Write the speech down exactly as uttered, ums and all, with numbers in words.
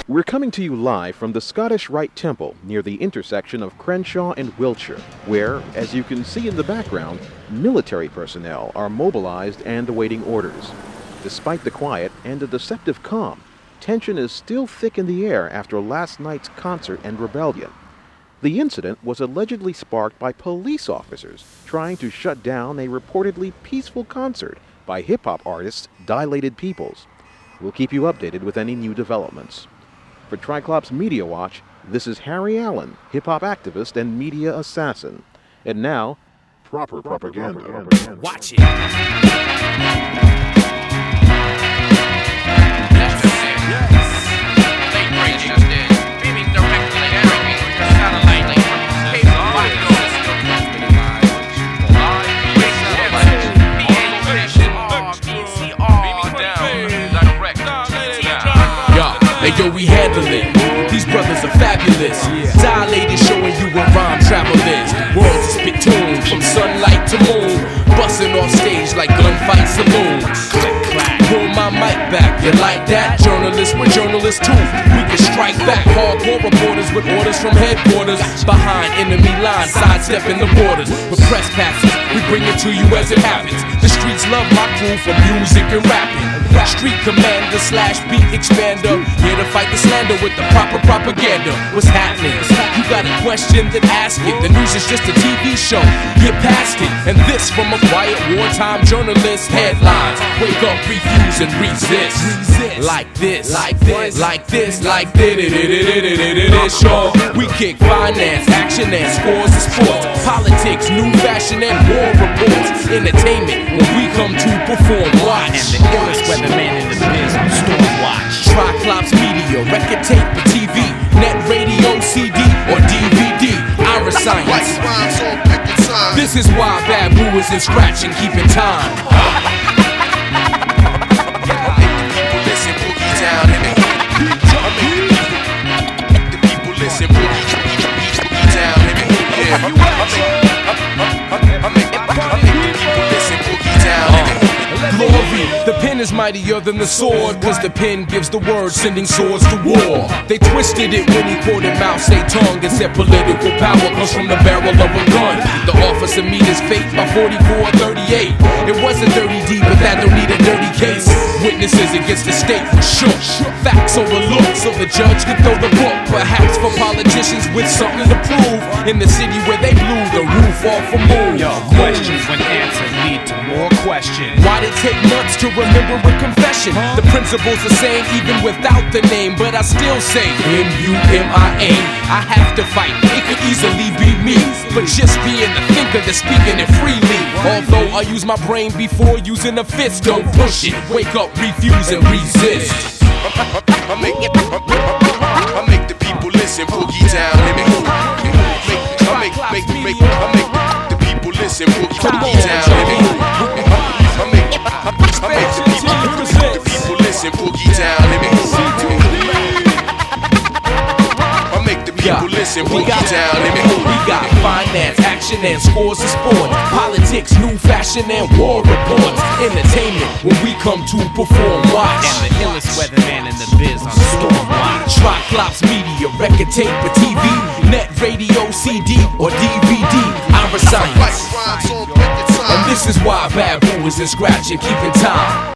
We're coming to you live from the Scottish Rite Temple near the intersection of Crenshaw and Wiltshire, where, as you can see in the background, military personnel are mobilized and awaiting orders. Despite the quiet and the deceptive calm, tension is still thick in the air after last night's concert and rebellion. The incident was allegedly sparked by police officers trying to shut down a reportedly peaceful concert by hip-hop artists Dilated Peoples. We'll keep you updated with any new developments. For Triclops Media Watch, this is Harry Allen, hip-hop activist and media assassin. And now, proper propaganda. propaganda. Watch it. That's just it. Yes. Late break just did. Beaming directly at your satellite link from Cape Canaveral. Transmitting live. Live. P A Tradition. B C R. Beaming down. Direct. Yo, hey yo, we handle it. These brothers are fabulous. Dilated, showing you where rhyme travel is. Worlds is spittoon, from sunlight to moon. Busting off stage like gunfight saloons. Click, clack. Pull my mic back, you like that? Journalists, we're journalists too. We can strike back. Hardcore reporters with orders from headquarters. Behind enemy lines, sidestepping the borders. With press passes, we bring it to you as it happens. The streets love my crew for music and rapping. Street commander slash beat expander, here to fight the slander with the proper propaganda. What's happening? You got a question, then ask it. The news is just a T V show, get past it. And this from a quiet wartime journalist. Headlines, wake up, refuse and resist. Like this, like this, like this, like this. Sure, we kick finance, action and scores of sports. Politics, new fashion and war reports. Entertainment, when we come to perform. Watch. And the illest weatherman in the biz on Stormwatch. Triclops Media, record tape, T V, net radio, C D, or D V D. Iris Science. This is why Babu is in scratch and keeping time. The people listen, boogie down, nigga. I make the people listen, boogie down, nigga. Glory, the pen is mightier than the sword, cause the pen gives the word, sending swords to war. They twisted it when he quoted Mao Zedong and said political power comes from the barrel of a gun. The officer meet his fate by forty-four thirty-eight. It wasn't thirty D, but that don't need a dirty case. Witnesses against the state shook, facts overlooked, so the judge could throw the book. Perhaps for politicians with something to prove, in the city where they blew the roof off a moon. Yo, questions when answers lead to more questions. Why did it take months to remember a confession? The principle's the same even without the name, but I still say M U M I A. I have to fight, it could easily be me, but just being the thinker that's speaking it freely. Although I use my brain before using a fist, don't push it, wake up, refuse and resist. I make, I make the people listen, boogie down, let me move. I make, make, make, I make the people listen, boogie down, let me move. I make, I make the people, the people listen, boogie down, let me move. I make the people listen, boogie down, let me move. We got finance, action and scores of sport. Politics, new fashion and war reports. Entertainment, when we come to perform, watch. And the illest weatherman in the biz on Stormwatch. Triclops Media, record tape or T V, net radio, C D or D V D. Iris Science. And this is why Babu is in scratch and keeping time.